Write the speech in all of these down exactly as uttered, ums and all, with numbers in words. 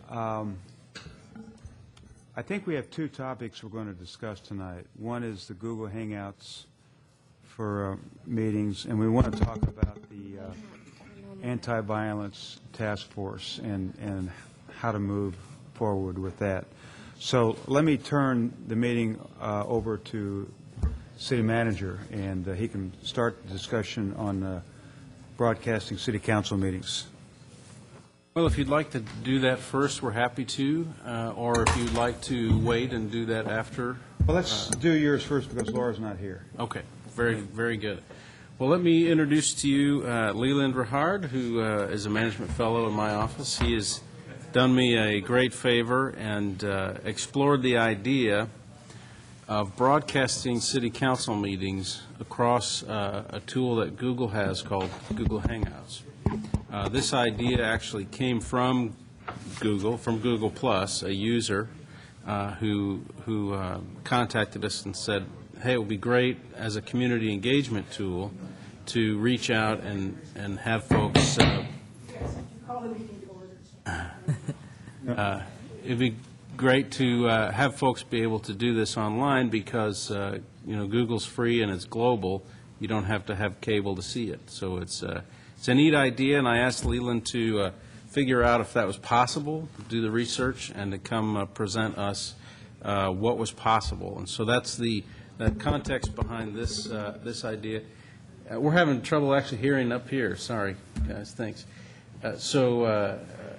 Um, I think we have two topics we're going to discuss tonight. One is the Google Hangouts for uh, meetings, and we want to talk about the uh, anti-violence task force and, and how to move forward with that. So let me turn the meeting uh, over to City Manager, and uh, he can start the discussion on uh, broadcasting City Council meetings. Well, if you'd like to do that first, we're happy to, uh, or if you'd like to wait and do that after. Well, let's uh, do yours first because Laura's not here. Okay, very, very good. Well, let me introduce to you uh, Leland Rahard, who uh, is a management fellow in my office. He has done me a great favor and uh, explored the idea of broadcasting city council meetings across uh, a tool that Google has called Google Hangouts. Uh, this idea actually came from Google, from Google Plus, a user uh, who, who uh, contacted us and said, hey, it would be great as a community engagement tool to reach out and, and have folks uh, uh, it'd be great to uh, have folks be able to do this online because uh, you know, Google's free and it's global. You don't have to have cable to see it. So it's uh, it's a neat idea, and I asked Leland to uh, figure out if that was possible, do the research, and to come uh, present us uh, what was possible. And so that's the that context behind this uh, this idea. Uh, we're having trouble actually hearing up here. Sorry, guys. Thanks. Uh, so. Uh,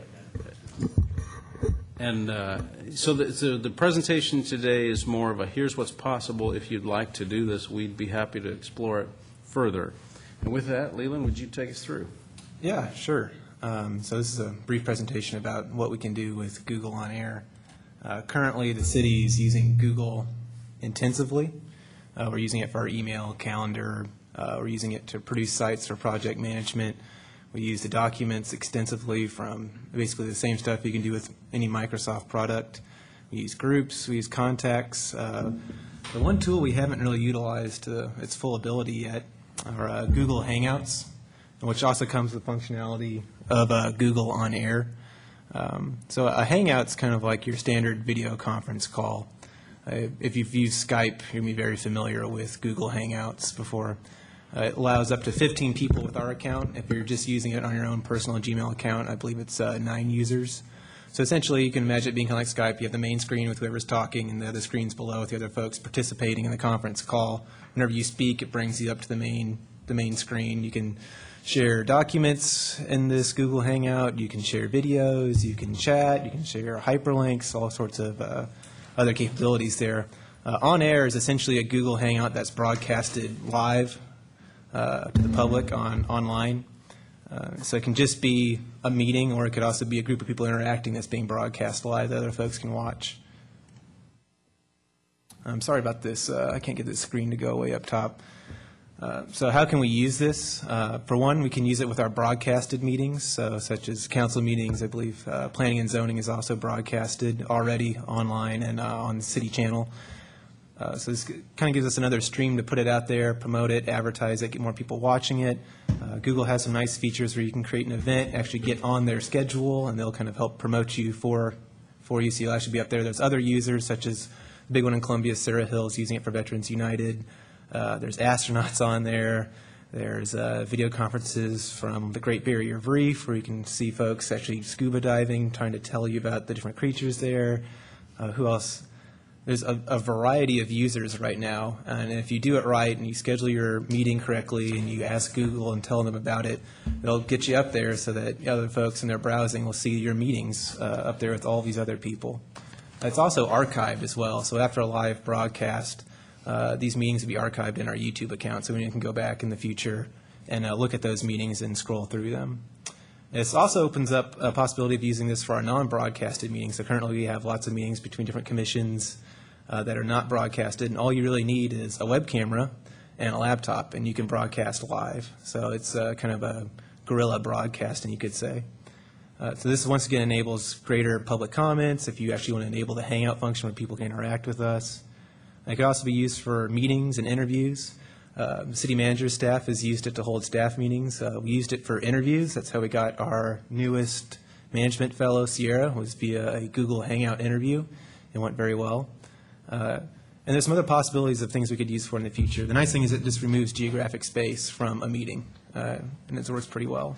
And uh, so, the, so the presentation today is more of a here's what's possible. If you'd like to do this, we'd be happy to explore it further. And with that, Leland, would you take us through? Yeah, sure. Um, so this is a brief presentation about what we can do with Google On Air. Uh, currently, the city is using Google intensively. Uh, we're using it for our email, calendar. Uh, we're using it to produce sites for project management. We use the documents extensively from basically the same stuff you can do with any Microsoft product. We use groups, we use contacts. Uh, the one tool we haven't really utilized to its full ability yet are uh, Google Hangouts, which also comes with functionality of uh, Google On Air. Um, so a Hangout's kind of like your standard video conference call. Uh, if you've used Skype, you'll be very familiar with Google Hangouts before. Uh, it allows up to fifteen people with our account. If you're just using it on your own personal Gmail account, I believe it's uh, nine users. So essentially, you can imagine it being kind of like Skype. You have the main screen with whoever's talking, and the other screens below with the other folks participating in the conference call. Whenever you speak, it brings you up to the main the main screen. You can share documents in this Google Hangout. You can share videos. You can chat. You can share hyperlinks. All sorts of uh, other capabilities there. Uh, On Air is essentially a Google Hangout that's broadcasted live Uh, to the public on online. Uh, so it can just be a meeting, or it could also be a group of people interacting that's being broadcast live that other folks can watch. I'm sorry about this. Uh, I can't get this screen to go way up top. Uh, so how can we use this? Uh, for one, we can use it with our broadcasted meetings, so such as council meetings. I believe uh, planning and zoning is also broadcasted already online and uh, on the city channel. Uh, so this kind of gives us another stream to put it out there, promote it, advertise it, get more people watching it. Uh, Google has some nice features where you can create an event, actually get on their schedule, and they'll kind of help promote you for for you. So you'll actually be up there. There's other users, such as the big one in Columbia, Sarah Hills, using it for Veterans United. Uh, there's astronauts on there. There's uh, video conferences from the Great Barrier Reef, where you can see folks actually scuba diving, trying to tell you about the different creatures there. Uh, who else? There's a, a variety of users right now, and if you do it right and you schedule your meeting correctly and you ask Google and tell them about it, they'll get you up there so that other folks in their browsing will see your meetings uh, up there with all these other people. It's also archived as well, so after a live broadcast, uh, these meetings will be archived in our YouTube account, so you can go back in the future and uh, look at those meetings and scroll through them. This also opens up a possibility of using this for our non-broadcasted meetings. So currently we have lots of meetings between different commissions uh, that are not broadcasted, and all you really need is a web camera and a laptop, and you can broadcast live. So it's uh, kind of a guerrilla broadcasting, you could say. Uh, so this once again enables greater public comments if you actually want to enable the Hangout function where people can interact with us. It could also be used for meetings and interviews. Uh, the city manager's staff has used it to hold staff meetings. Uh, we used it for interviews. That's how we got our newest management fellow, Sierra, was via a Google Hangout interview. It went very well. Uh, and there's some other possibilities of things we could use for in the future. The nice thing is it just removes geographic space from a meeting, uh, and it works pretty well.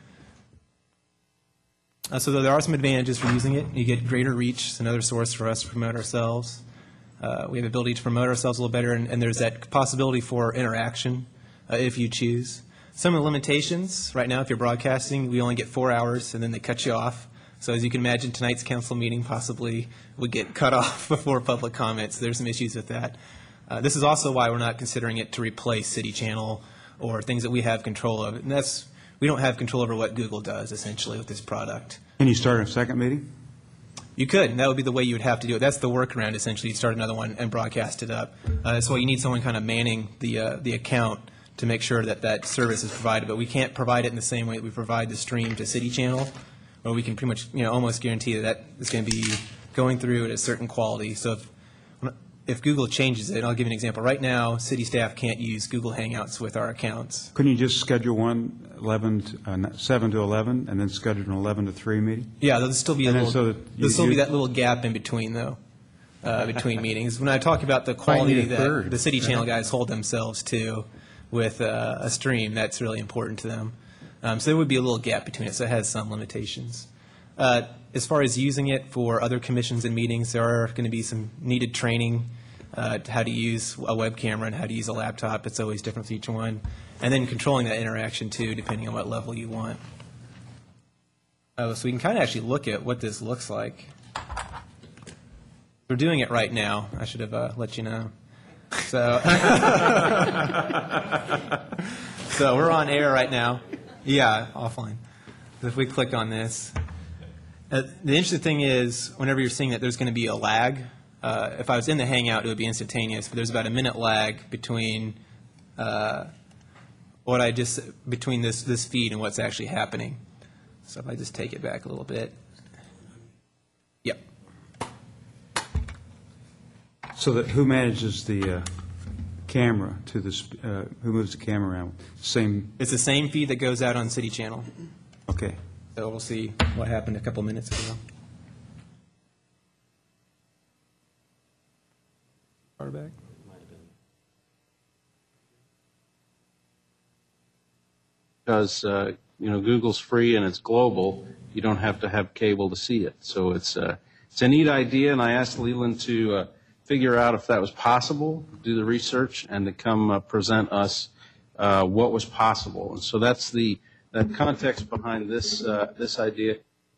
Uh, so there are some advantages for using it. You get greater reach. It's another source for us to promote ourselves. Uh, we have the ability to promote ourselves a little better, and, and there's that possibility for interaction uh, if you choose. Some of the limitations, right now, if you're broadcasting, we only get four hours, and then they cut you off. So as you can imagine, tonight's council meeting possibly would get cut off before public comments. There's some issues with that. Uh, this is also why we're not considering it to replace City Channel or things that we have control of. And that's, we don't have control over what Google does, essentially, with this product. Can you start a second meeting? You could, and that would be the way you would have to do it. That's the workaround, essentially. You start another one and broadcast it up. Uh, that's why you need someone kind of manning the uh, the account to make sure that that service is provided. But we can't provide it in the same way that we provide the stream to City Channel, where we can pretty much, you know, almost guarantee that that is going to be going through at a certain quality. So if if Google changes it, I'll give you an example. Right now, city staff can't use Google Hangouts with our accounts. Couldn't you just schedule one eleven, to, uh, seven to eleven, and then schedule an eleven to three meeting? Yeah, there'll still be a And then little, so that you- there'll still be you- that little gap in between, though, uh, between meetings. When I talk about the quality need a that third. the City Channel guys hold themselves to with uh, a stream, that's really important to them. Um, so there would be a little gap between it, so it has some limitations. Uh, as far as using it for other commissions and meetings, there are going to be some needed training, uh, how to use a web camera and how to use a laptop. It's always different for each one. And then controlling that interaction, too, depending on what level you want. Oh, so we can kind of actually look at what this looks like. We're doing it right now. I should have uh, let you know. So, so we're on air right now. Yeah, offline. If we click on this, uh, the interesting thing is, whenever you're seeing that there's going to be a lag. Uh, if I was in the Hangout, it would be instantaneous. But there's about a minute lag between uh, what I just between this this feed and what's actually happening. So if I just take it back a little bit. Yep. So that who manages the uh, camera to the, sp- uh, who moves the camera around? Same, It's the same feed that goes out on City Channel. okay. So we'll see what happened a couple minutes ago. Far back. Because, uh, you know, Google's free and it's global, you don't have to have cable to see it. So it's, uh, it's a neat idea, and I asked Leland to uh, figure out if that was possible, do the research, and to come uh, present us uh, what was possible. And so that's the that context behind this uh, this idea.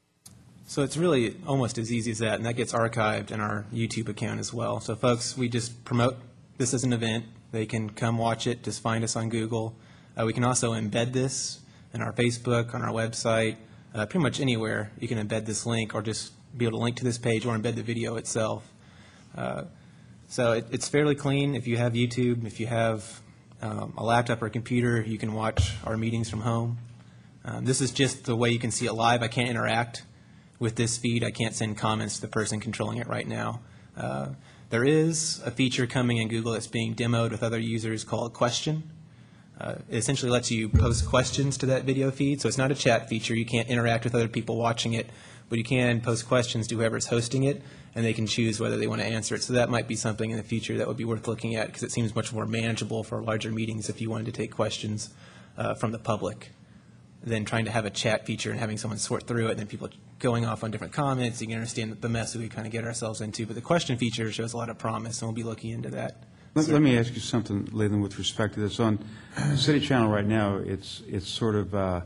So it's really almost as easy as that, and that gets archived in our YouTube account as well. So folks, we just promote this as an event. They can come watch it, just find us on Google. Uh, we can also embed this in our Facebook, on our website, uh, pretty much anywhere. You can embed this link or just be able to link to this page or embed the video itself. Uh, so it, it's fairly clean. If you have YouTube, if you have um, a laptop or a computer, you can watch our meetings from home. Um, this is just the way you can see it live. I can't interact with this feed. I can't send comments to the person controlling it right now. Uh, there is a feature coming in Google that's being demoed with other users called Question. Uh, it essentially lets you post questions to that video feed. So it's not a chat feature. You can't interact with other people watching it, but you can post questions to whoever's hosting it, and they can choose whether they want to answer it. So that might be something in the future that would be worth looking at, because it seems much more manageable for larger meetings if you wanted to take questions uh, from the public than trying to have a chat feature and having someone sort through it and then people going off on different comments. You can understand the mess that we kind of get ourselves into. But the question feature shows a lot of promise, and we'll be looking into that. Let, let me ask you something, Leland, with respect to this. On City Channel right now, it's it's sort of uh,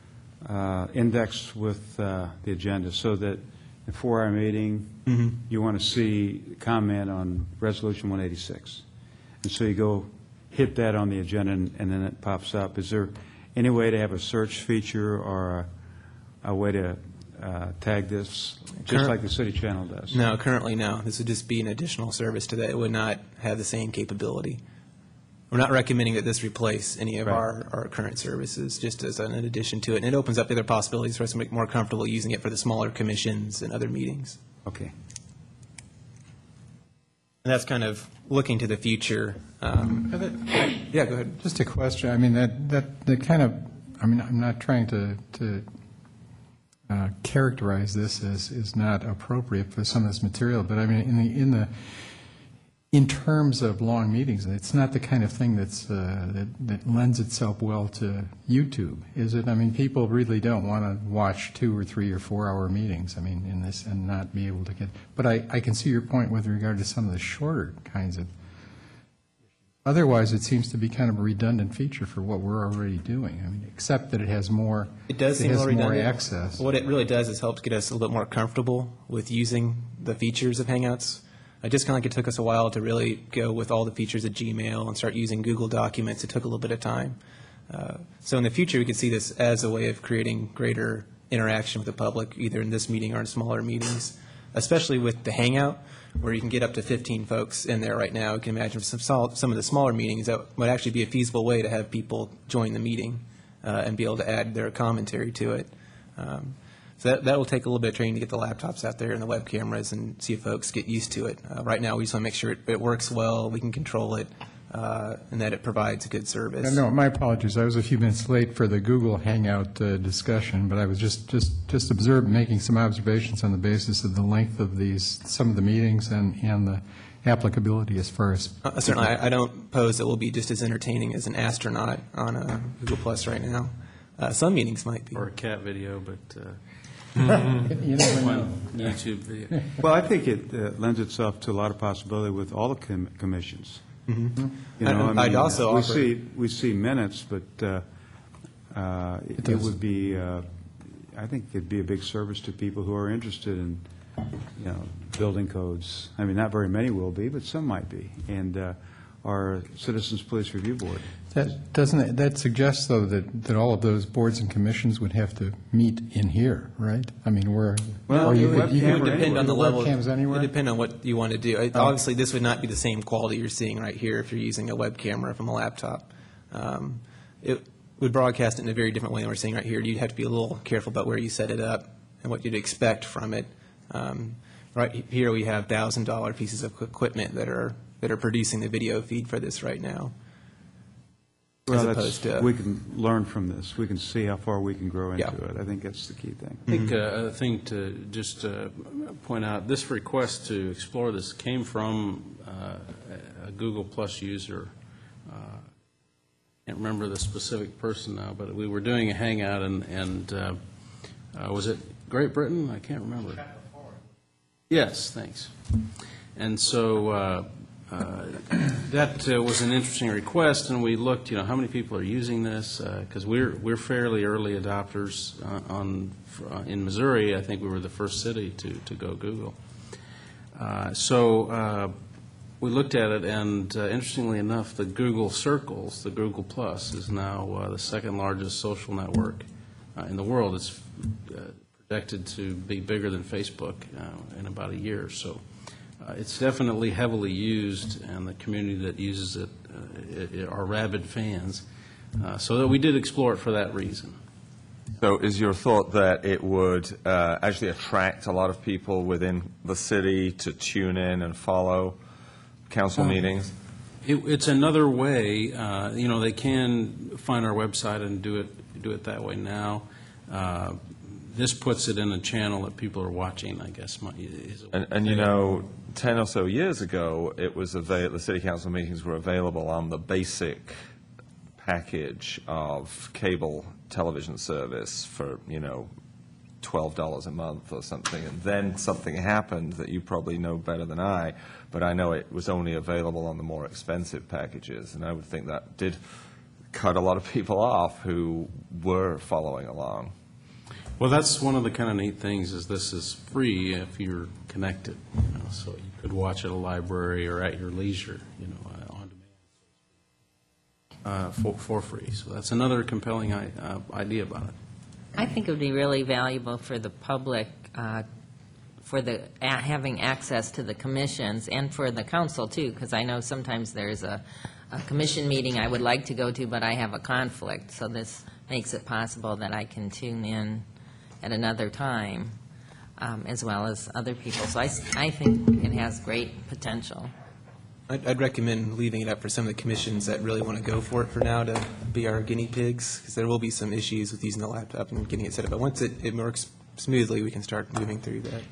uh, indexed with uh, the agenda, so that in a four-hour meeting, Mm-hmm. you want to see comment on Resolution one eighty-six. And so you go hit that on the agenda, and, and then it pops up. Is there any way to have a search feature or a, a way to uh, tag this, just Current- like the City Channel does? No, currently no. This would just be an additional service to that. It would not have the same capability. We're not recommending that this replace any of Right. our, our current services, just as an addition to it. And it opens up other possibilities for us to make more comfortable using it for the smaller commissions and other meetings. Okay. And that's kind of looking to the future. Um, yeah, go ahead. Just a question. I mean, that, that, that kind of, I mean, I'm not trying to, to uh, characterize this as is not appropriate for some of this material, but I mean, in the, in the, in terms of long meetings, it's not the kind of thing that's, uh, that, that lends itself well to YouTube, is it? I mean, people really don't want to watch two or three or four-hour meetings, I mean, in this, and not be able to get, but I, I can see your point with regard to some of the shorter kinds of, otherwise, it seems to be kind of a redundant feature for what we're already doing, I mean, except that it has more, It does seem has more more redundant. access. What it really does is helps get us a little bit more comfortable with using the features of Hangouts. Uh, just kind of like it took us a while to really go with all the features of Gmail and start using Google Documents. It took a little bit of time. Uh, so in the future, we could see this as a way of creating greater interaction with the public, either in this meeting or in smaller meetings, especially with the Hangout, where you can get up to fifteen folks in there right now. You can imagine some, sol- some of the smaller meetings, that might actually be a feasible way to have people join the meeting uh, and be able to add their commentary to it. Um, So that, that will take a little bit of training to get the laptops out there and the web cameras and see if folks get used to it. Uh, right now, we just want to make sure it, it works well, we can control it, uh, and that it provides a good service. No, my apologies. I was a few minutes late for the Google Hangout uh, discussion, but I was just, just, just observed, making some observations on the basis of the length of these, some of the meetings and, and the applicability as far as. Uh, certainly, I, I don't pose it will be just as entertaining as an astronaut on uh, Google Plus right now. Uh, some meetings might be. Or a cat video, but uh, You never know. one YouTube video. Well, I think it uh, lends itself to a lot of possibility with all the com- commissions. Mm-hmm. You know, And I I'd mean, also we offer- see, we see minutes, but uh, uh, It it does. would be, uh, I think it'd be a big service to people who are interested in, you know, building codes. I mean, not very many will be, but some might be. And uh, our Citizens Police Review Board. That, doesn't, it- that suggests, though, that, that all of those boards and commissions would have to meet in here, right? I mean, we're. Well, or you the could- you webcam It could- would depend on the level. Webcams It anywhere? would depend on what you want to do. It- Oh. Obviously, this would not be the same quality you're seeing right here if you're using a web camera from a laptop. Um, It would broadcast it in a very different way than we're seeing right here. You'd have to be a little careful about where you set it up and what you'd expect from it. Um, Right here, we have thousand dollar pieces of equipment that are that are producing the video feed for this right now. Well, As that's, opposed to- we can learn from this. We can see how far we can grow into Yeah. it. I think that's the key thing. I think uh, a thing to just uh, point out, this request to explore this came from uh, a Google Plus user. Uh, Can't remember the specific person now, but we were doing a hangout, and, and uh, uh, was it Great Britain? I can't remember. Yes, thanks. And so uh, uh, that uh, was an interesting request, and we looked, you know, how many people are using this, because we're we're fairly early adopters uh, on uh, in Missouri. I think we were the first city to to go Google. Uh, so uh, we looked at it, and uh, interestingly enough, the Google Circles, the Google Plus, is now uh, the second largest social network uh, in the world. It's uh, projected to be bigger than Facebook uh, in about a year. So uh, it's definitely heavily used, and the community that uses it, uh, it, it are rabid fans. Uh, so that we did explore it for that reason. So is your thought that it would uh, actually attract a lot of people within the city to tune in and follow council meetings? It, it's another way, uh, you know, they can find our website and do it, do it that way now. Uh, This puts it in a channel that people are watching, I guess. my- is a- And, and you know, ten or so years ago, it was avail- the city council meetings were available on the basic package of cable television service for, you know, twelve dollars a month or something. And then something happened that you probably know better than I, but I know it was only available on the more expensive packages. And I would think that did cut a lot of people off who were following along. Well, that's one of the kind of neat things, is this is free if you're connected, you know, so you could watch at a library or at your leisure, you know, uh, on demand, uh, for, for free. So that's another compelling i- uh, idea about it. I think it would be really valuable for the public, uh, for the, a- having access to the commissions, and for the council, too, because I know sometimes there's a, a commission meeting I would like to go to, but I have a conflict, so this makes it possible that I can tune in at another time, um, as well as other people. So I, s- I think it has great potential. I'd, I'd recommend leaving it up for some of the commissions that really want to go for it for now to be our guinea pigs, because there will be some issues with using the laptop and getting it set up. But once it, it works smoothly, we can start moving through that.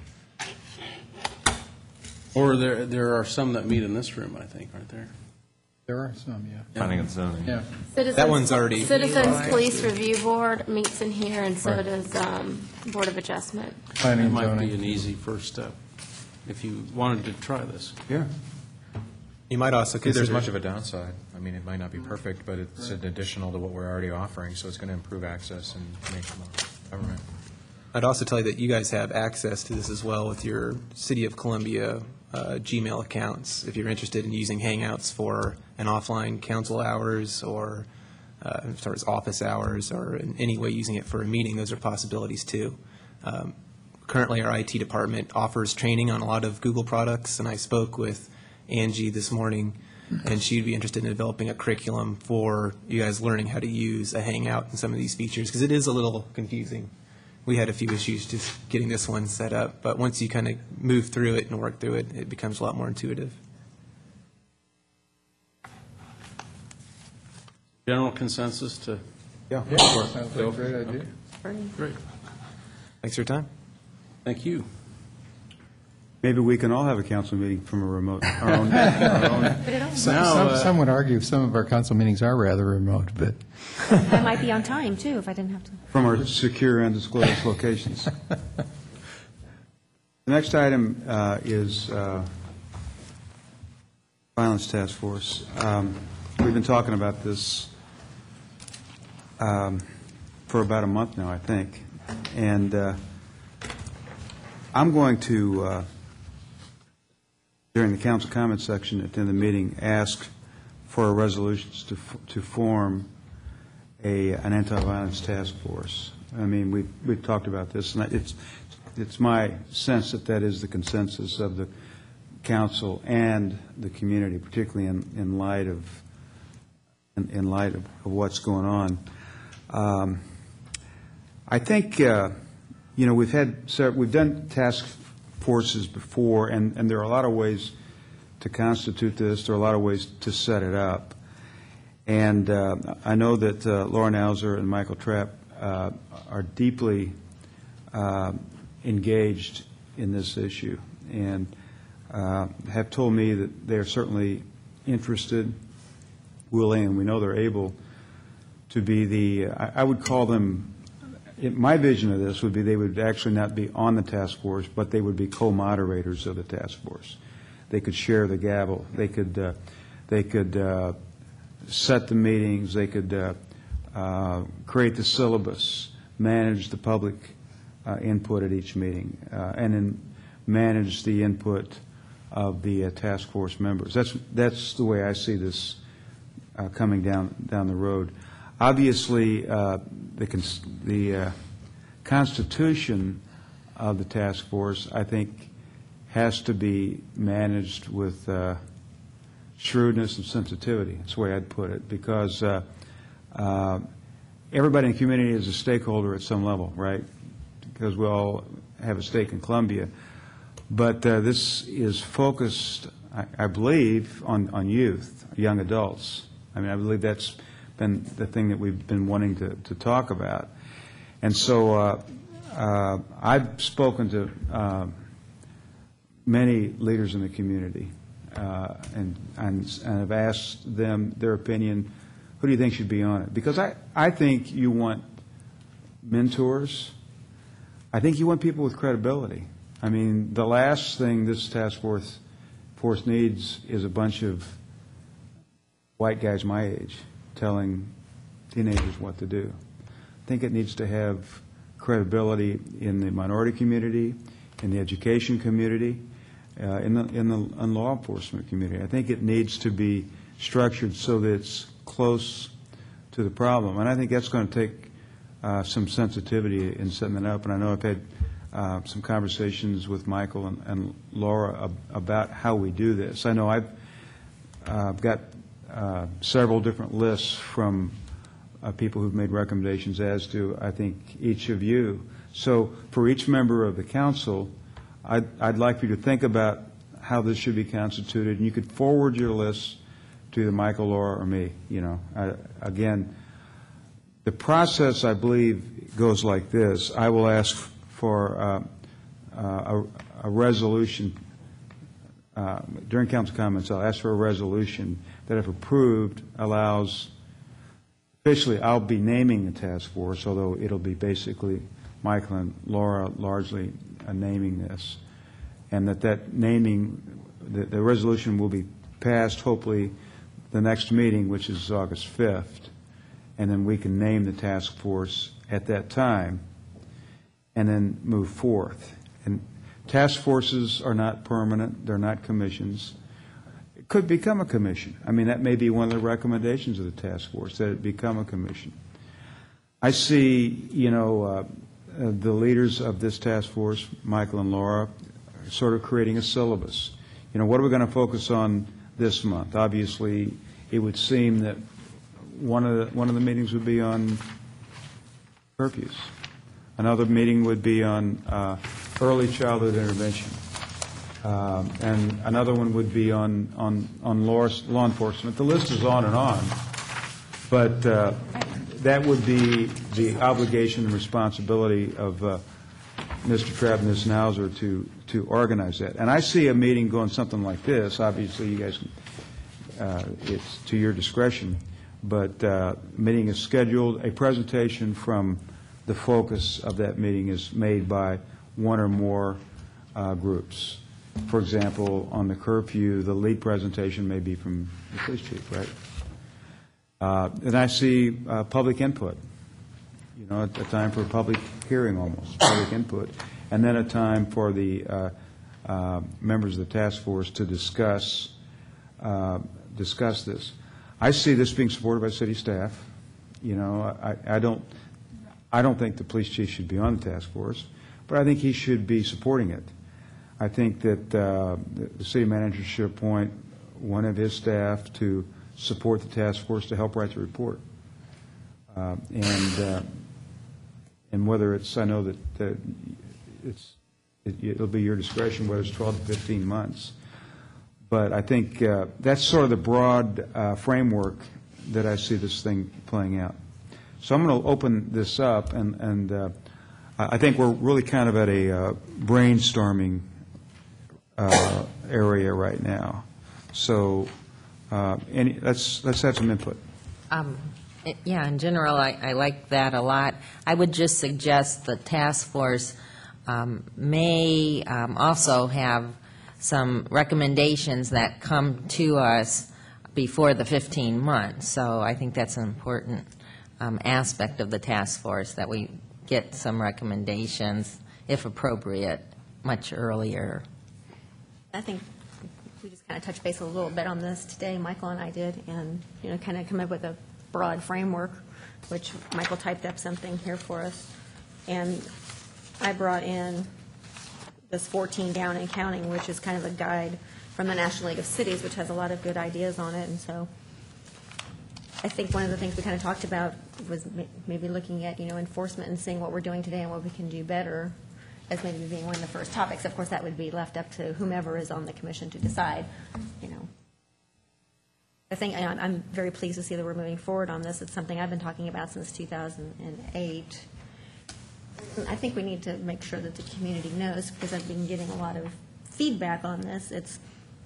Or there, there are some that meet in this room, I think, aren't there? There are some, yeah. Planning and zoning. Yeah. That one's already- Citizens Police Review Board meets in here, and so Right. does um, Board of Adjustment. Planning It and might be zoning. an easy first step, if you wanted to try this. Yeah. You might also See, there's consider. much of a downside. I mean, it might not be perfect, but it's an additional to what we're already offering, so it's going to improve access and make more government. I'd also tell you that you guys have access to this as well with your City of Columbia uh, Gmail accounts. If you're interested in using Hangouts for an offline council hours or uh, as far as office hours or in any way using it for a meeting, those are possibilities too. Um, Currently, our I T department offers training on a lot of Google products, and I spoke with Angie this morning, and she'd be interested in developing a curriculum for you guys learning how to use a Hangout and some of these features, because it is a little confusing. We had a few issues just getting this one set up, but once you kind of move through it and work through it, it becomes a lot more intuitive. General consensus to, Yeah. Yeah, sounds like a great idea. great, Thanks for your time. thank you. Maybe we can all have a council meeting from a remote, our own, our own. Some, Now, some- uh, some would argue some of our council meetings are rather remote, but I might be on time, too, if I didn't have to. From our secure undisclosed locations. The next item uh, is uh, Violence Task Force. Um, We've been talking about this um, for about a month now, I think. And uh, I'm going to, uh, during the council comment section at the end of the meeting, ask for resolutions to f- to form a, an anti-violence task force. I mean, we've, we've talked about this, and it's, it's my sense that that is the consensus of the council and the community, particularly in, in light of, in, in light of, of what's going on. Um, I think, uh, you know, we've had, sev- we've done task forces before, and, and there are a lot of ways to constitute this. There are a lot of ways to set it up. And uh, I know that uh, Laura Nauser and Michael Trapp uh, are deeply uh, engaged in this issue and uh, have told me that they're certainly interested, willing, and we know they're able to be the, I, I would call them, it, my vision of this would be they would actually not be on the task force, but they would be co-moderators of the task force. They could share the gavel. They could, uh, they could uh, set the meetings. They could uh, uh, create the syllabus, manage the public uh, input at each meeting, uh, and then manage the input of the uh, task force members. That's that's the way I see this uh, coming down down the road. Obviously, uh, the cons- the uh, constitution of the task force, I think, has to be managed with uh, shrewdness and sensitivity. That's the way I'd put it, because uh, uh, everybody in the community is a stakeholder at some level, right? Because we all have a stake in Columbia. But uh, this is focused, I, I believe, on, on youth, young adults. I mean, I believe that's been the thing that we've been wanting to, to talk about. And so uh, uh, I've spoken to uh, many leaders in the community uh, and, and, and have asked them their opinion. Who do you think should be on it? Because I, I think you want mentors. I think you want people with credibility. I mean, the last thing this task force, force needs is a bunch of white guys my age telling teenagers what to do. I think it needs to have credibility in the minority community, in the education community, uh, in the in the in law enforcement community. I think it needs to be structured so that it's close to the problem, and I think that's going to take uh, some sensitivity in setting it up. And I know I've had uh, some conversations with Michael and, and Laura ab- about how we do this. I know I've uh, got uh, several different lists from uh, people who've made recommendations, as to, I think, each of you. So for each member of the council, I'd, I'd like for you to think about how this should be constituted, and you could forward your list to either Michael, Laura, or me. You know, I, again, the process, I believe, goes like this. I will ask for uh, uh, a, a resolution, uh, during council comments, I'll ask for a resolution that, if approved, allows, officially, I'll be naming the task force, although it'll be basically Michael and Laura largely uh, naming this, and that that naming, the, the resolution will be passed, hopefully, the next meeting, which is August fifth, and then we can name the task force at that time, and then move forth. And task forces are not permanent, they're not commissions. It could become a commission. I mean, that may be one of the recommendations of the task force, that it become a commission. I see, you know, uh, uh, the leaders of this task force, Michael and Laura, sort of creating a syllabus. You know, what are we going to focus on this month? Obviously, it would seem that one of the, one of the meetings would be on curfews. Another meeting would be on uh, early childhood intervention. Um, and another one would be on, on, on law, law enforcement. The list is on and on. But uh, that would be the obligation and responsibility of uh, Mister Trapp and Miz Nauser to, to organize that. And I see a meeting going something like this. Obviously, you guys, uh, it's to your discretion. But uh, meeting is scheduled. A presentation from the focus of that meeting is made by one or more uh, groups. For example, on the curfew, the lead presentation may be from the police chief, right? Uh, and I see uh, public input, you know, a time for a public hearing almost, public input, and then a time for the uh, uh, members of the task force to discuss uh, discuss this. I see this being supported by city staff. You know, I, I don't I don't think the police chief should be on the task force, but I think he should be supporting it. I think that uh, the, the city manager should appoint one of his staff to support the task force to help write the report. Uh, and uh, and whether it's, I know that uh, it's it, it'll be your discretion whether it's twelve to fifteen months. But I think uh, that's sort of the broad uh, framework that I see this thing playing out. So I'm going to open this up, and, and uh, I think we're really kind of at a uh, brainstorming uh, area right now. So uh, any, let's, let's have some input. Um, it- Yeah, in general, I, I like that a lot. I would just suggest the task force um, may um, also have some recommendations that come to us before the fifteen months. So I think that's an important um, aspect of the task force, that we get some recommendations, if appropriate, much earlier. I think we just kind of touched base a little bit on this today, Michael and I did, and, you know, kind of come up with a broad framework, which Michael typed up something here for us. And I brought in this fourteen down and counting, which is kind of a guide from the National League of Cities, which has a lot of good ideas on it. And so I think one of the things we kind of talked about was maybe looking at, you know, enforcement and seeing what we're doing today and what we can do better as maybe being one of the first topics. Of course, that would be left up to whomever is on the commission to decide, you know. I think I'm I'm very pleased to see that we're moving forward on this. It's something I've been talking about since two thousand eight. I think we need to make sure that the community knows, because I've been getting a lot of feedback on this. It's,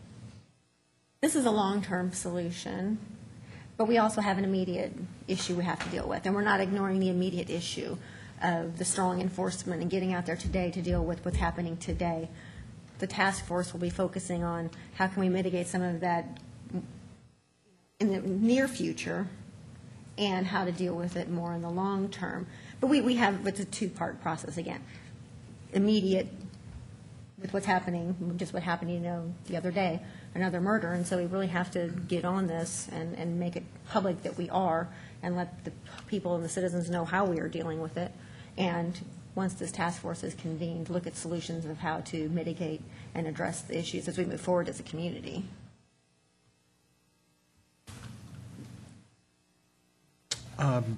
this is a long-term solution, but we also have an immediate issue we have to deal with. And we're not ignoring the immediate issue of the strong enforcement and getting out there today to deal with what's happening today. The task force will be focusing on how can we mitigate some of that in the near future, and how to deal with it more in the long term. But we, we have, it's a two-part process again. Immediate with what's happening, just what happened, you know, the other day, another murder. And so we really have to get on this and, and make it public that we are, and let the people and the citizens know how we are dealing with it. And once this task force is convened, look at solutions of how to mitigate and address the issues as we move forward as a community. Um,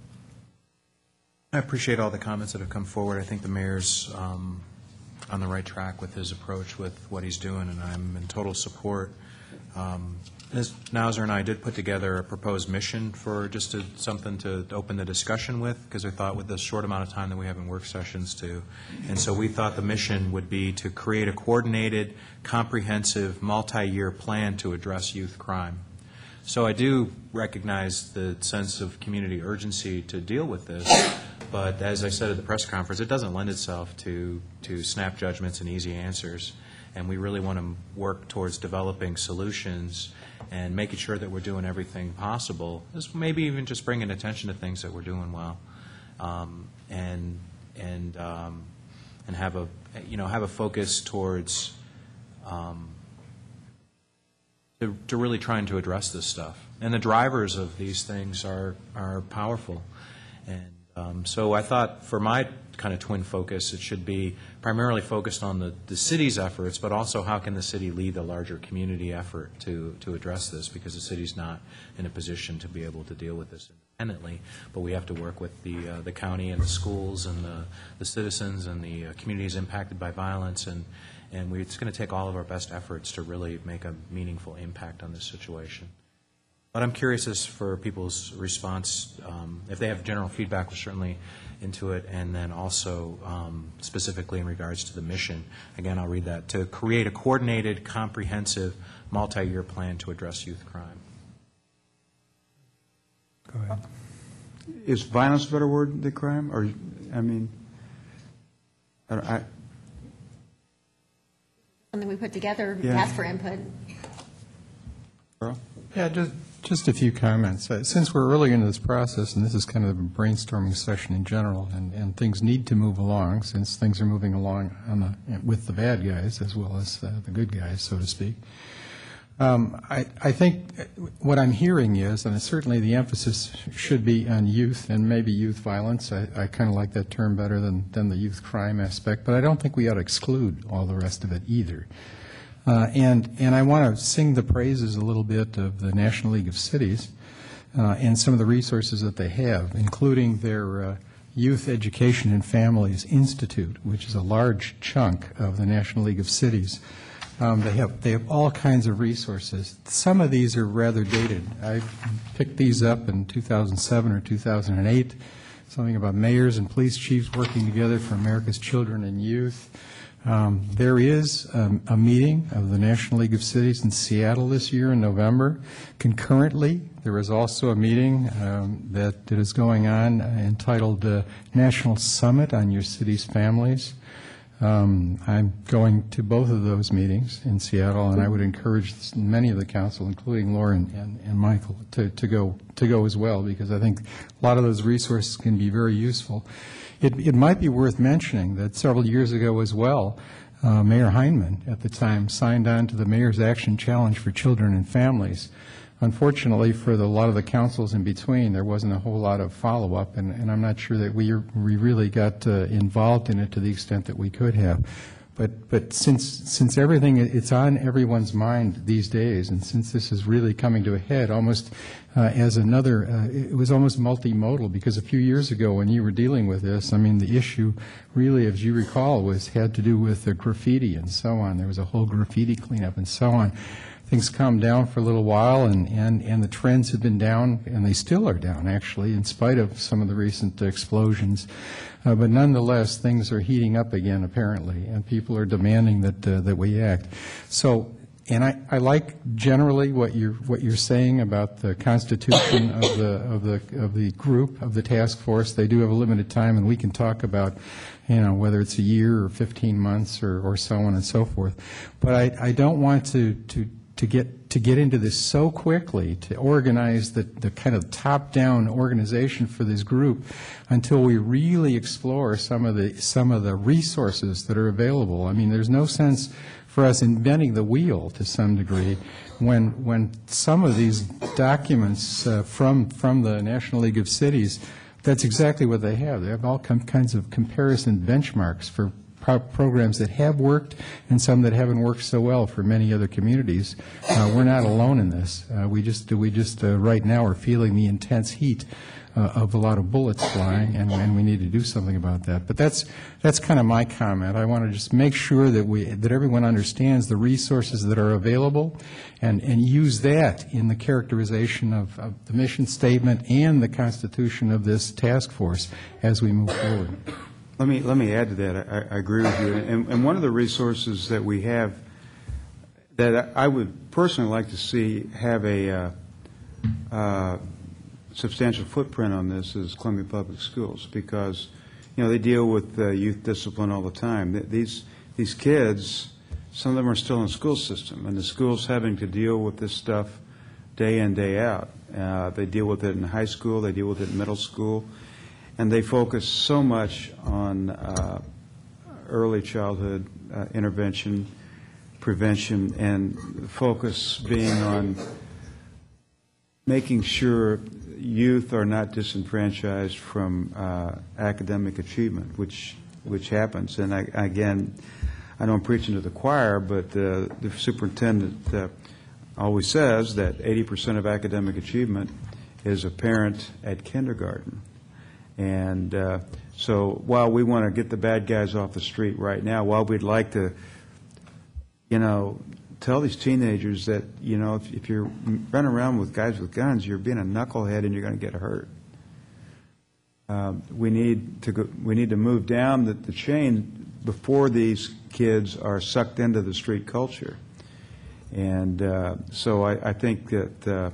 I appreciate all the comments that have come forward. I think the mayor's um, on the right track with his approach with what he's doing, and I'm in total support. Um, Miz Nauser and I did put together a proposed mission for just to, something to open the discussion with, because we thought with the short amount of time that we have in work sessions to, and so we thought the mission would be to create a coordinated, comprehensive, multi-year plan to address youth crime. So I do recognize the sense of community urgency to deal with this, but as I said at the press conference, it doesn't lend itself to, to snap judgments and easy answers, and we really want to work towards developing solutions and making sure that we're doing everything possible, is maybe even just bringing attention to things that we're doing well, um, and and um, and have a you know have a focus towards um, to, to really trying to address this stuff. And the drivers of these things are are powerful, and um, so I thought for my kind of twin focus, it should be primarily focused on the, the city's efforts, but also how can the city lead the larger community effort to, to address this, because the city's not in a position to be able to deal with this independently, but we have to work with the, uh, the county and the schools and the, the citizens and the uh, communities impacted by violence, and, and we, it's going to take all of our best efforts to really make a meaningful impact on this situation. But I'm curious as for people's response. Um, if they have general feedback, we're certainly into it, and then also um, specifically in regards to the mission. Again, I'll read that. To create a coordinated, comprehensive, multi-year plan to address youth crime. Go ahead. Is violence a better word than crime? Or, I mean, I, I Something we put together, Yeah. ask for input. Earl? Yeah, just, just a few comments. Uh, Since we're early into this process, and this is kind of a brainstorming session in general, and, and things need to move along, since things are moving along on the, with the bad guys as well as uh, the good guys, so to speak. Um, I, I think what I'm hearing is, and certainly the emphasis should be on youth and maybe youth violence. I, I kind of like that term better than, than the youth crime aspect, but I don't think we ought to exclude all the rest of it either. Uh, and, and I want to sing the praises a little bit of the National League of Cities uh, and some of the resources that they have, including their uh, Youth Education and Families Institute, which is a large chunk of the National League of Cities. Um, they have they have all kinds of resources. Some of these are rather dated. I picked these up in two thousand seven or two thousand eight, something about mayors and police chiefs working together for America's children and youth. Um, there is um, a meeting of the National League of Cities in Seattle this year in November. Concurrently, there is also a meeting um, that, that is going on uh, entitled uh, National Summit on Your City's Families. Um, I'm going to both of those meetings in Seattle, and I would encourage many of the council, including Lauren and, and Michael, to, to go to go as well, because I think a lot of those resources can be very useful. It, it might be worth mentioning that several years ago as well, uh, Mayor Heineman at the time signed on to the Mayor's Action Challenge for Children and Families. Unfortunately, for the, a lot of the councils in between, there wasn't a whole lot of follow-up, and, and I'm not sure that we, we really got uh, involved in it to the extent that we could have. But, but since, since everything, it's on everyone's mind these days, and since this is really coming to a head almost uh, as another, uh, it was almost multimodal, because a few years ago when you were dealing with this, I mean, the issue really, as you recall, was had to do with the graffiti and so on. There was a whole graffiti cleanup and so on. Things calmed down for a little while, and, and, and the trends have been down, and they still are down, actually, in spite of some of the recent explosions. Uh, but nonetheless, things are heating up again, apparently, and people are demanding that uh, that we act. So, and I, I like generally what you're what you're saying about the constitution of the of the of the group of the task force. They do have a limited time, and we can talk about, you know, whether it's a year or fifteen months or, or so on and so forth. But I, I don't want to to to get to get into this so quickly, to organize the, the kind of top-down organization for this group until we really explore some of the some of the resources that are available. I mean, there's no sense for us inventing the wheel to some degree when when some of these documents uh, from from the National League of Cities, that's exactly what they have. They have all com- kinds of comparison benchmarks for pro- programs that have worked and some that haven't worked so well for many other communities. Uh, We're not alone in this. Uh, We just, we just, uh, right now, are feeling the intense heat uh, of a lot of bullets flying, and, and we need to do something about that. But that's, that's kind of my comment. I want to just make sure that we, that everyone understands the resources that are available, and, and use that in the characterization of, of the mission statement and the constitution of this task force as we move forward. Let me, let me add to that. I, I agree with you. And, and one of the resources that we have that I would personally like to see have a uh, uh, substantial footprint on this is Columbia Public Schools, because, you know, they deal with uh, youth discipline all the time. Th- These, these kids, some of them are still in the school system, and the school's having to deal with this stuff day in, day out. Uh, They deal with it in high school, they deal with it in middle school, and they focus so much on uh, early childhood uh, intervention, prevention, and focus being on making sure youth are not disenfranchised from uh, academic achievement, which which happens. And I, again, I know I'm preaching to the choir, but uh, the superintendent uh, always says that eighty percent of academic achievement is apparent at kindergarten. And uh, so while we want to get the bad guys off the street right now, while we'd like to, you know, tell these teenagers that, you know, if, if you're running around with guys with guns, you're being a knucklehead and you're going to get hurt. Uh, we need to go, we need to move down the, the chain before these kids are sucked into the street culture. And uh, so I, I think that uh,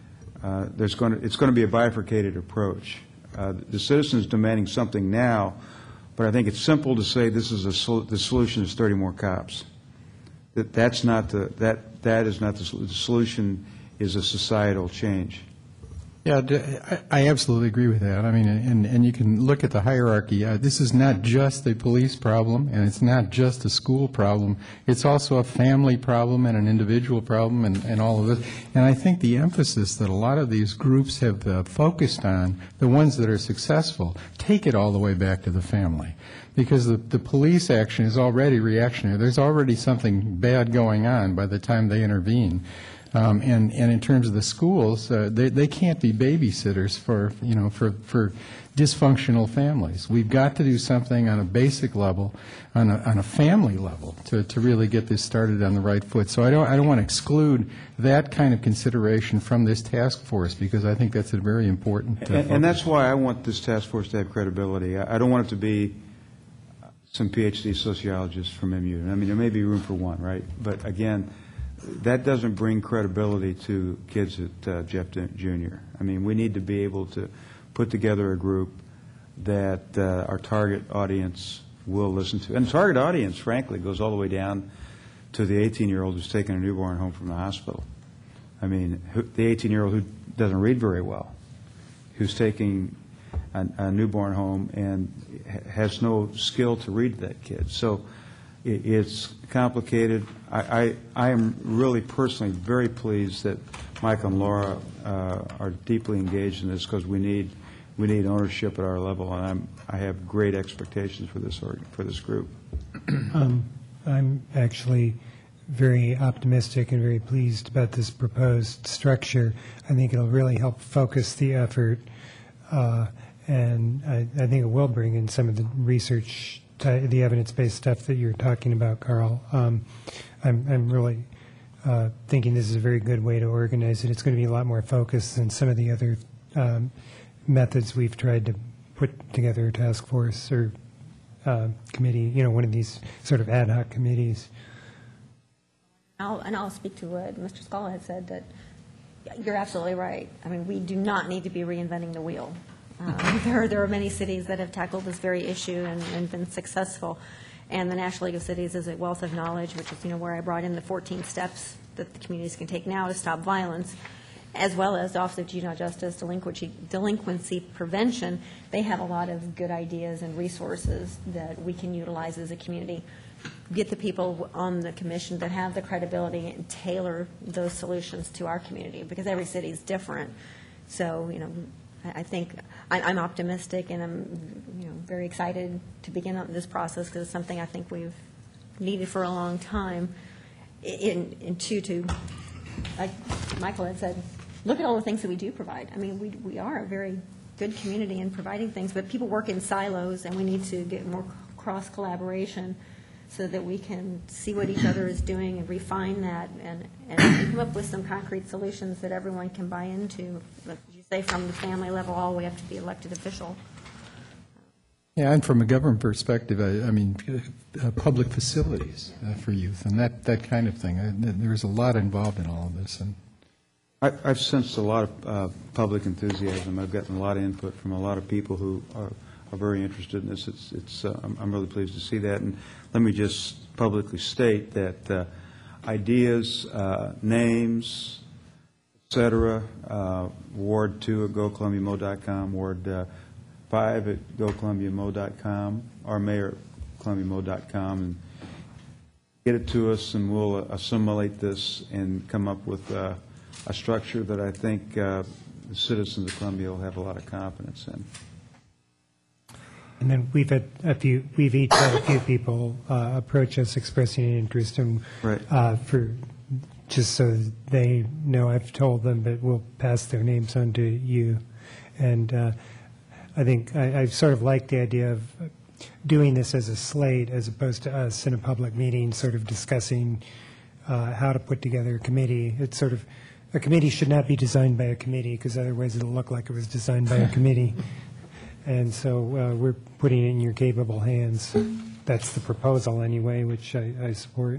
uh, there's going to it's going to be a bifurcated approach. Uh, the citizens demanding something now, but I think it's simple to say this is a sol- the solution is thirty more cops. That that's not the that that is not the, sol- the solution. Is a societal change. Yeah, d- I I absolutely agree with that. I mean, and, and you can look at the hierarchy. Uh, this is not just a police problem, and it's not just a school problem. It's also a family problem and an individual problem and, and all of this. And I think the emphasis that a lot of these groups have uh, focused on, the ones that are successful, take it all the way back to the family. Because the, the police action is already reactionary. There's already something bad going on by the time they intervene. Um, and, and in terms of the schools, uh, they, they can't be babysitters for, you know, for, for dysfunctional families. We've got to do something on a basic level, on a, on a family level, to, to really get this started on the right foot. So I don't, I don't want to exclude that kind of consideration from this task force, because I think that's a very important uh, And, and that's why I want this task force to have credibility. I, I don't want it to be some P H D sociologists from M U. I mean, there may be room for one, right? But again, that doesn't bring credibility to kids at uh, Jeff Junior I mean, we need to be able to put together a group that uh, our target audience will listen to. And target audience, frankly, goes all the way down to the eighteen-year-old who's taking a newborn home from the hospital. I mean, who, the eighteen-year-old who doesn't read very well, who's taking a, a newborn home and ha- has no skill to read to that kid. So it, it's complicated. I, I, I am really personally very pleased that Michael and Laura uh, are deeply engaged in this, because we need we need ownership at our level, and I'm I have great expectations for this org, for this group. Um, I'm actually very optimistic and very pleased about this proposed structure. I think it'll really help focus the effort, uh, and I, I think it will bring in some of the research, ty- the evidence-based stuff that you're talking about, Carl. Um, I'm, I'm really uh, thinking this is a very good way to organize it. It's going to be a lot more focused than some of the other um, methods we've tried to put together a task force or uh, committee, you know, one of these sort of ad hoc committees. I'll, and I'll speak to what Mister Scala had said, that you're absolutely right. I mean, we do not need to be reinventing the wheel. Um, there, there are many cities that have tackled this very issue and, and been successful. And the National League of Cities is a wealth of knowledge, which is, you know, where I brought in the fourteen steps that the communities can take now to stop violence, as well as the Office of Juvenile Justice delinquency, delinquency prevention. They have a lot of good ideas and resources that we can utilize as a community. Get the people on the commission that have the credibility and tailor those solutions to our community, because every city is different. So, you know, I I think, I- I'm optimistic, and I'm, you know, very excited to begin on this process, because it's something I think we've needed for a long time. In, in two, to, like Michael had said, look at all the things that we do provide. I mean, we, we are a very good community in providing things, but people work in silos, and we need to get more cross-collaboration so that we can see what each other is doing and refine that, and, and come up with some concrete solutions that everyone can buy into, like you say, from the family level all the way up to the elected official. Yeah, and from a government perspective, I, I mean, uh, public facilities uh, for youth and that, that kind of thing. I, there's a lot involved in all of this. And I, I've sensed a lot of uh, public enthusiasm. I've gotten a lot of input from a lot of people who are, are very interested in this. It's, it's, uh, I'm, I'm really pleased to see that. And let me just publicly state that uh, ideas, uh, names, et cetera, uh, Ward two at go columbia mo dot com, Ward uh, five at go columbia mo dot com, or mayor at columbia mo dot com, and get it to us, and we'll uh, assimilate this and come up with uh, a structure that I think uh, the citizens of Columbia will have a lot of confidence in. And then we've had a few, we've each had a few people uh, approach us expressing an interest in, Right. uh, for, just so they know I've told them, but we'll pass their names on to you. And uh, I think I, I sort of like the idea of doing this as a slate as opposed to us in a public meeting sort of discussing uh, how to put together a committee. It's sort of, a committee should not be designed by a committee, because otherwise it'll look like it was designed by a committee. And so uh, we're putting it in your capable hands. That's the proposal anyway, which I, I support.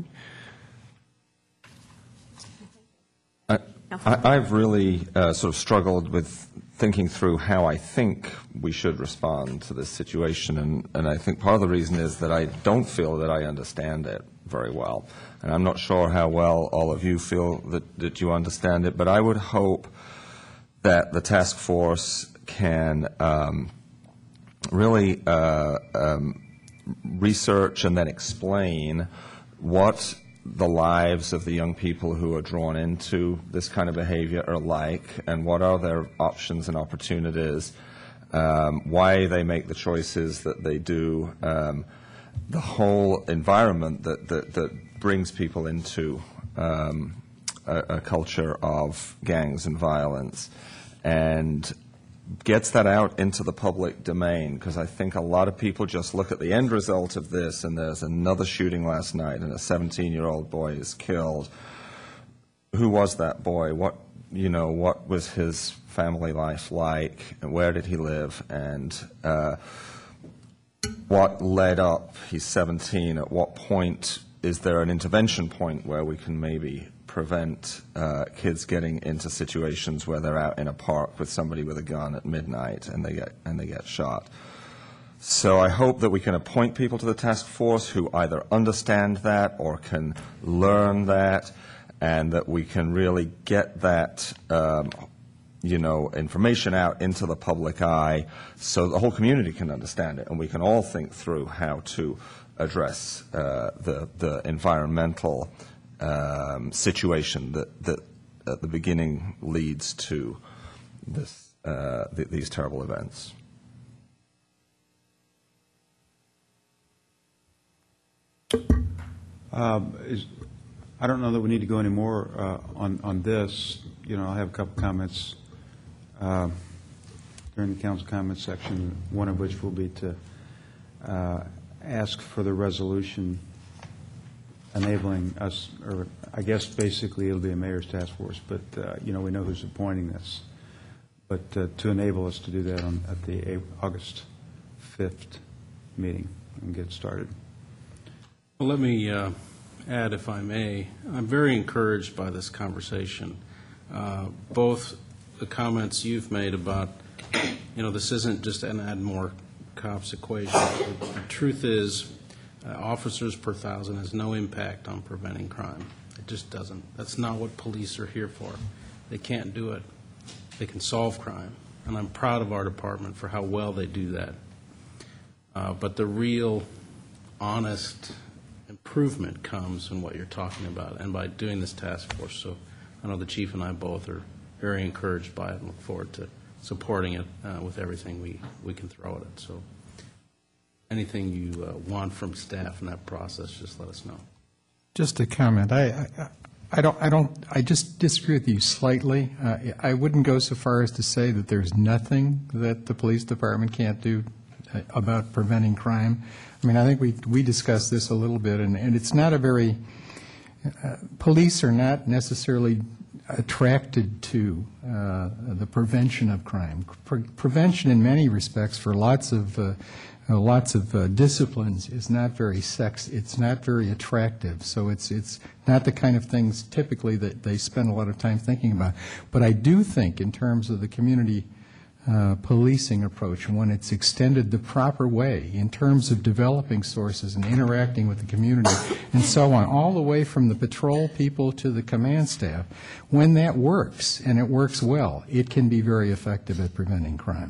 I, I- I've really uh, sort of struggled with thinking through how I think we should respond to this situation, and, and I think part of the reason is that I don't feel that I understand it very well. And I'm not sure how well all of you feel that, that you understand it, but I would hope that the task force can um, really uh, um, research and then explain what the lives of the young people who are drawn into this kind of behavior are like, and what are their options and opportunities, um, why they make the choices that they do, um, the whole environment that, that, that brings people into um, a, a culture of gangs and violence, and gets that out into the public domain, because I think a lot of people just look at the end result of this, and there's another shooting last night, and a seventeen-year-old boy is killed. Who was that boy? What, you know, what was his family life like, and where did he live, and uh, what led up? He's seventeen. At what point is there an intervention point where we can maybe prevent uh, kids getting into situations where they're out in a park with somebody with a gun at midnight and they get and they get shot? So I hope that we can appoint people to the task force who either understand that or can learn that, and that we can really get that um, you know, information out into the public eye so the whole community can understand it, and we can all think through how to address uh, the the environmental Um, situation that, that at the beginning leads to this, uh, th these terrible events. Um, is, I don't know that we need to go any more uh, on, on this. You know, I have a couple comments uh, during the council comment section, one of which will be to uh, ask for the resolution enabling us, or I guess basically it'll be a mayor's task force, but, uh, you know, we know who's appointing this. But uh, to enable us to do that on, at the August fifth meeting and get started. Well, let me uh, add, if I may, I'm very encouraged by this conversation. Uh, both the comments you've made about, you know, this isn't just an add more cops equation. The truth is, uh, officers per thousand has no impact on preventing crime. It just doesn't. That's not what police are here for. They can't do it. They can solve crime, and I'm proud of our department for how well they do that. Uh, but the real, honest improvement comes in what you're talking about, and by doing this task force. So I know the chief and I both are very encouraged by it and look forward to supporting it uh, with everything we, we can throw at it. So anything you uh, want from staff in that process, just let us know. Just a comment. I, I, I don't, I don't, I just disagree with you slightly. Uh, I wouldn't go so far as to say that there's nothing that the police department can't do uh, about preventing crime. I mean, I think we, we discussed this a little bit, and, and it's not a very, uh, police are not necessarily attracted to uh, the prevention of crime. Pre- prevention in many respects for lots of uh, uh, lots of uh, disciplines is not very sex. It's not very attractive. So it's it's not the kind of things typically that they spend a lot of time thinking about. But I do think in terms of the community uh, policing approach, when it's extended the proper way in terms of developing sources and interacting with the community and so on, all the way from the patrol people to the command staff, when that works and it works well, it can be very effective at preventing crime.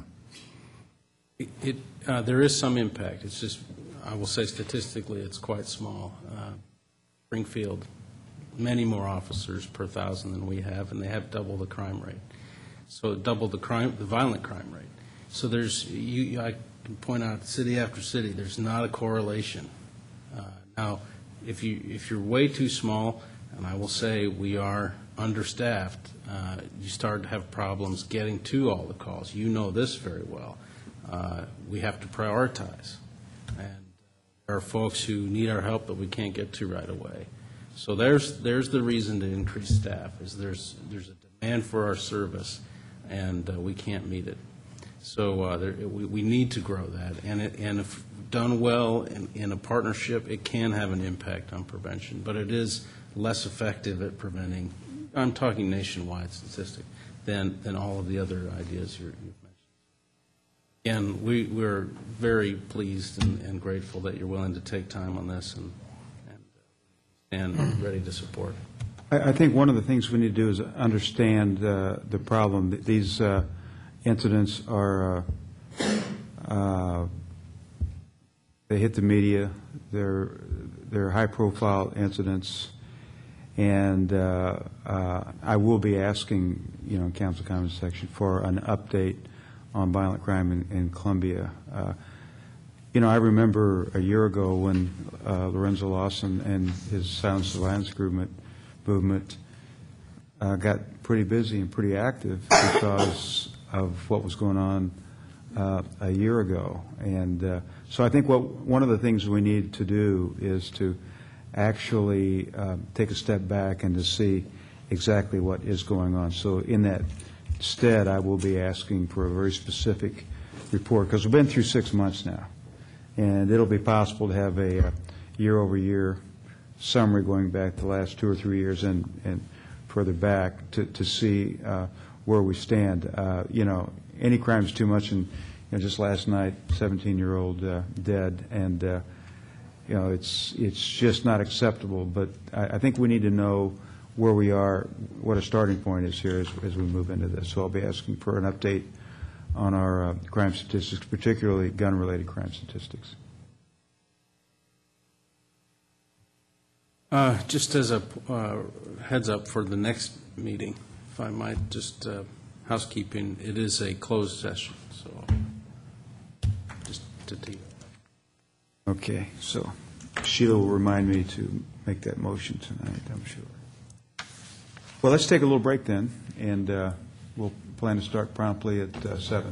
It, it, uh, there is some impact. It's just, I will say statistically, it's quite small. Uh, Springfield, many more officers per thousand than we have, and they have double the crime rate. So double the crime, the violent crime rate. So there's, you, I can point out city after city, there's not a correlation. Uh, now, if you if you're way too small, and I will say we are understaffed, uh, you start to have problems getting to all the calls. You know this very well. Uh, we have to prioritize, and there are folks who need our help that we can't get to right away. So there's there's the reason to increase staff, is there's there's a demand for our service, and uh, we can't meet it. So uh, there, we, we need to grow that, and it, and if done well in, in a partnership, it can have an impact on prevention, but it is less effective at preventing. I'm talking nationwide statistic than than all of the other ideas you're, you've mentioned. Again, we, we're very pleased and, and grateful that you're willing to take time on this and, and, and ready to support. I, I think one of the things we need to do is understand uh, the problem. These uh, incidents are, uh, uh, they hit the media. They're, they're high-profile incidents. And uh, uh, I will be asking, you know, in council comments section for an update on violent crime in, in Columbia. Uh, you know, I remember a year ago when uh, Lorenzo Lawson and his Silence the Violence movement, movement uh, got pretty busy and pretty active because of what was going on uh, a year ago. And uh, so I think what one of the things we need to do is to actually uh, take a step back and to see exactly what is going on. So in that stead, I will be asking for a very specific report, because we've been through six months now, and it'll be possible to have a, a year-over-year summary going back the last two or three years and, and further back to, to see uh, where we stand. Uh, you know, any crime is too much, and you know, just last night, seventeen-year-old uh, dead, and uh, you know, it's it's just not acceptable. But I, I think we need to know where we are, what a starting point is here as, as we move into this. So I'll be asking for an update on our uh, crime statistics, particularly gun-related crime statistics. Uh, just as a uh, heads up for the next meeting, if I might, just uh, housekeeping, it is a closed session, so just to tee. Okay, so Sheila will remind me to make that motion tonight, I'm sure. Well, let's take a little break then, and uh, we'll plan to start promptly at uh, seven.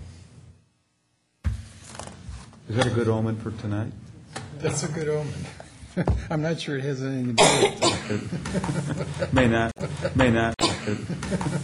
Is that a good omen for tonight? That's a good omen. I'm not sure it has anything to do with it. May not, may not.